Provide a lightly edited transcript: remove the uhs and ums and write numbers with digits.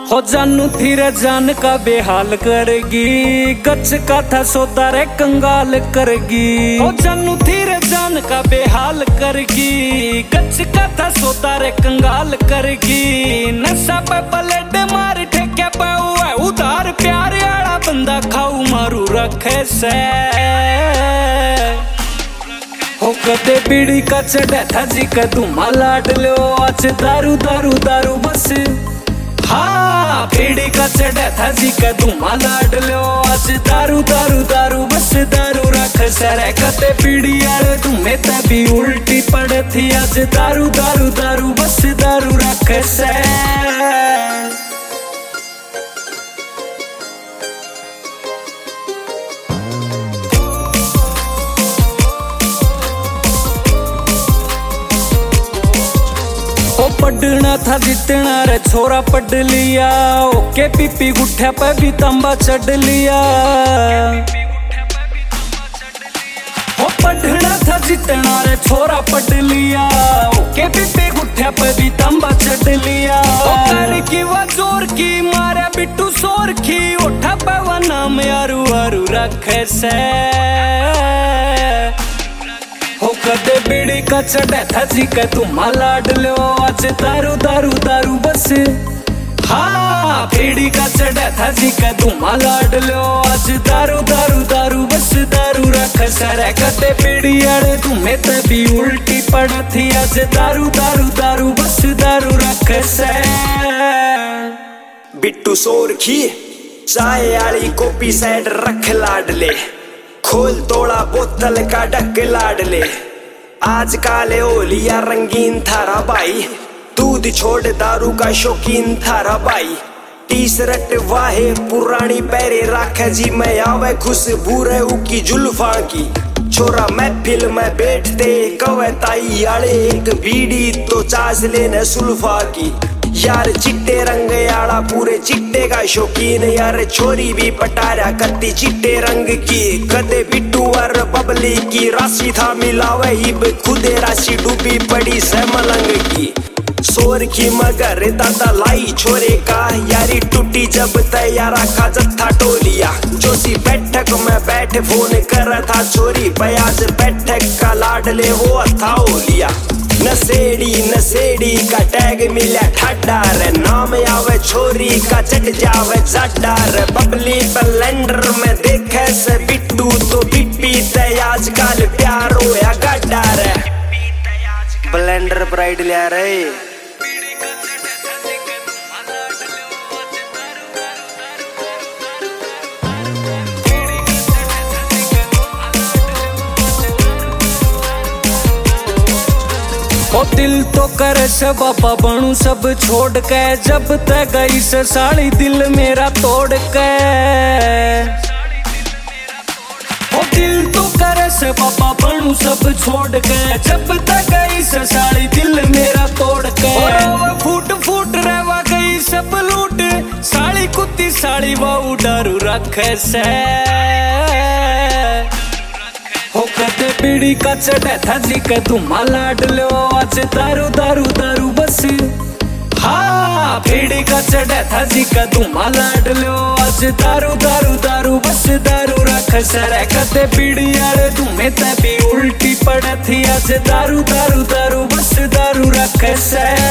हो जानू धीरे जान का बेहाल करेगी, गच का था सौदा रे कंगाल करेगी। हो जानू धीरे जान का बेहाल करेगी, गच का था सौदा रे कंगाल करेगी। नशा पे पलट मार ठेके पे हुआ उधार, प्यार आड़ा बंदा खाऊ मारू रखे से। हो कदे बीड़ी का चढ़ा था जी का धुमा लाड लो, आज दारू दारू दारू बस। हाँ बीड़ी का चढ़ा था जी का धुमा लाड लो, आज दारू दारू दारू बस दारू रख सरे। कदे बीड़ी आले तुम्हें तभी उल्टी पड़े थी, आज दारू दारू दारू बस दारू रख सरे। ओ पढ़ना था जितना रे छोरा पढ़ लिया, ओके पीपी गुठ्या पे भी तंबा चढ़ लिया। ओ पढ़ना था जितना रे छोरा पढ़ लिया, ओके पीपी गुठ्या पे भी तंबा चढ़ लिया। ओ कर की वो जोर की मारे बिट्टू सोर की, उठा पे वो नाम यारू आरू रखे से। हो कदे बीड़ी का चढ़ा था जी का धुमा लाड लो, आज दारू दारू दारू बस। हाँ बीड़ी का चढ़ा था जी का धुमा लाड लो, आज दारू दारू दारू बस दारू रख सरे। कदे बीड़ी आड़े तुम्हें तभी उल्टी पड़ा थी, आज दारू दारू दारू बस दारू रख सरे। बिट्टू सोर की चाय आली कॉपी साइड रख लाडले, खोल तोड़ा बोतल का ढक लाडले। आज काले ओलिया रंगीन थारा भाई, दूध छोड़ दारू का शौकीन थारा भाई। टी शर्ट वाहे पुरानी पैरे राखे जी मैं आवे खुशबू रे उकी जुल्फा की। छोरा महफिल में बैठते कवताई आले, एक बीड़ी तो चास लेने सुल्फा की। यार चिट्टे रंग आड़ा पूरे चिट्टे का शौकीन, यार छोरी भी पटारा कत्ती चिट्टे रंग की। कदे बिट्टू और बबली की राशि था मिलावे हिब, खुदे राशि डूबी पड़ी से मलंग की। सोर की मगर दादा लाई छोरे का, यारी टूटी जब तैयारा का जत्था टोलिया। जोशी बैठक में बैठ फोन कर था छोरी, बयाज बैठक का लाडले वो था ओलिया। नसेड़ी नसेड़ी का टैग मिला ठाडार, नाम आवे छोरी का चट जावे जाडार। बबली ब्लेंडर में देखे से बिट्टू तो बिप्पी ते आजकल प्यार होया गाडार। ब्लेंडर ब्राइड लिया रे। ओ दिल तो करे से बाबा बनू सब छोड़ के, जब तक गई से साड़ी दिल मेरा तोड़ के। ओ दिल तो करे से बाबा बनू सब छोड़ के, जब तक गई से साड़ी दिल मेरा तोड़ के। और फूट फूट रहवा गई सब लूट, साड़ी कुत्ती साड़ी वो डरू रखे से। हो कदे बीड़ी का चढ़ा था जी का धुमा लाड लो, आज दारू दारू दारू बस। हाँ बीड़ी का चढ़ा था जी का धुमा लाड लो, आज दारू दारू दारू बस दारू रख सरे। कदे बीड़ी आड़े तुम्हें तभी उल्टी पड़ा थी, आज दारू दारू दारू बस दारू रख सरे।